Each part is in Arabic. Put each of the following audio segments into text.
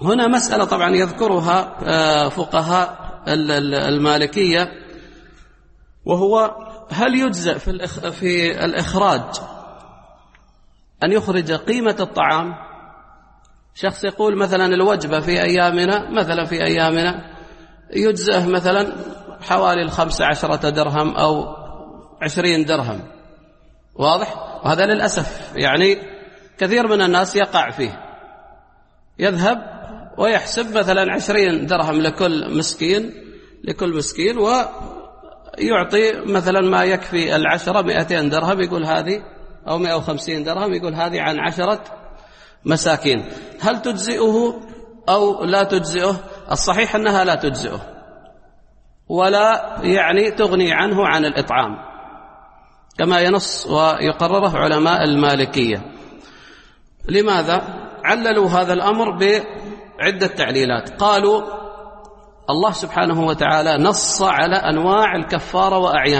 هنا مسألة طبعا يذكرها فقهاء المالكية، وهو هل يجزئ في الإخراج أن يخرج قيمة الطعام؟ شخص يقول مثلا الوجبة في أيامنا يجزئه مثلا حوالي 15 درهم أو 20 درهم، واضح؟ وهذا للأسف يعني كثير من الناس يقع فيه، يذهب ويحسب مثلا 20 درهم لكل مسكين ويعطي مثلا ما يكفي 200 درهم، يقول هذه أو 150 درهم، يقول هذه عن 10 مساكين. هل تجزئه أو لا تجزئه؟ الصحيح أنها لا تجزئه، ولا يعني تغني عنه عن الإطعام كما ينص ويقرره علماء المالكية. لماذا؟ عللوا هذا الأمر بعدة تعليلات. قالوا الله سبحانه وتعالى نص على أنواع الكفارة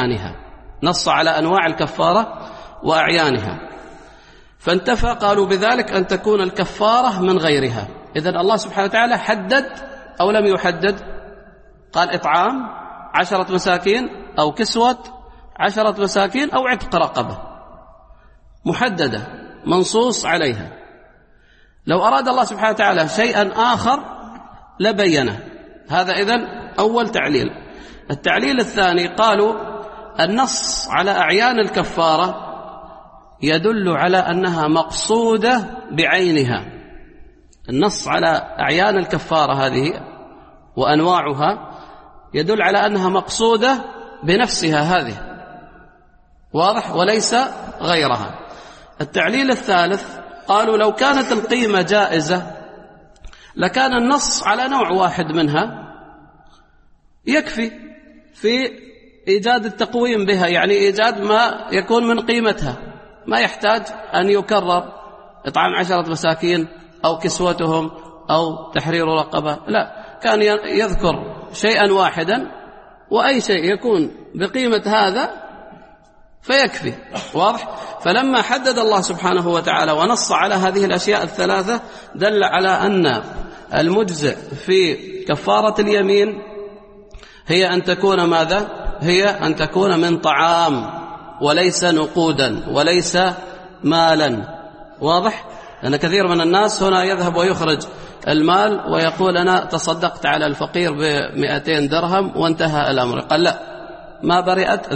وأعيانها، فانتفى قالوا بذلك أن تكون الكفارة من غيرها. إذن الله سبحانه وتعالى حدد أو لم يحدد؟ قال إطعام 10 مساكين أو كسوة 10 مساكين أو عتق رقبة، محددة منصوص عليها. لو أراد الله سبحانه وتعالى شيئا آخر لبينه. هذا إذن أول تعليل. التعليل الثاني قالوا النص على أعيان الكفارة يدل على أنها مقصودة بعينها. النص على أعيان الكفارة هذه وأنواعها يدل على أنها مقصودة بنفسها هذه، واضح؟ وليس غيرها. التعليل الثالث قالوا لو كانت القيمة جائزة لكان النص على نوع واحد منها يكفي في إيجاد التقويم بها، يعني إيجاد ما يكون من قيمتها، ما يحتاج أن يكرر إطعام 10 مساكين أو كسوتهم أو تحرير رقبة، لا، كان يذكر شيئا واحدا وأي شيء يكون بقيمة هذا فيكفي، واضح؟ فلما حدد الله سبحانه وتعالى ونص على هذه الأشياء الثلاثة دل على أن المجزئ في كفارة اليمين هي أن تكون ماذا؟ هي أن تكون من طعام وليس نقودا وليس مالا، واضح؟ لأن كثير من الناس هنا يذهب ويخرج المال ويقول أنا تصدقت على الفقير ب200 درهم وانتهى الأمر. قال لا، ما برئت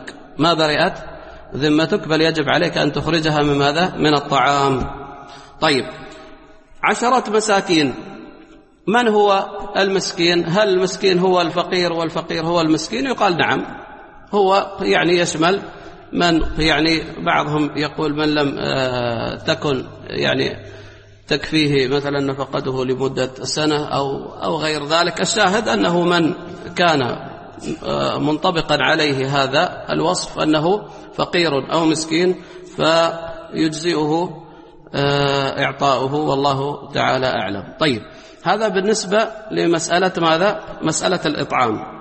ذمتك، بل يجب عليك أن تخرجها من ماذا؟ من الطعام. طيب، 10 مساكين، من هو المسكين؟ هل المسكين هو الفقير والفقير هو المسكين؟ يقال نعم، هو يعني يشمل من، يعني بعضهم يقول من لم تكن يعني تكفيه مثلا نفقته لمدة سنة أو غير ذلك. الشاهد أنه من كان منطبقا عليه هذا الوصف أنه فقير أو مسكين فيجزئه إعطاؤه، والله تعالى أعلم. طيب، هذا بالنسبة لمسألة ماذا؟ مسألة الإطعام.